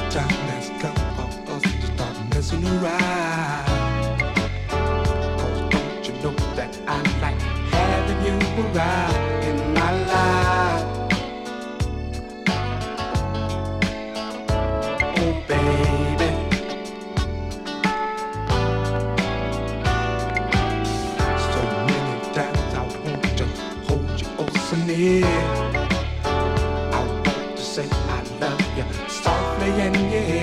time has come for us to start messing around. 'Cause don't you know that I like having you around in my life? Oh baby, so many times I want to hold you oh so near. I want to say I love you softly and yeah.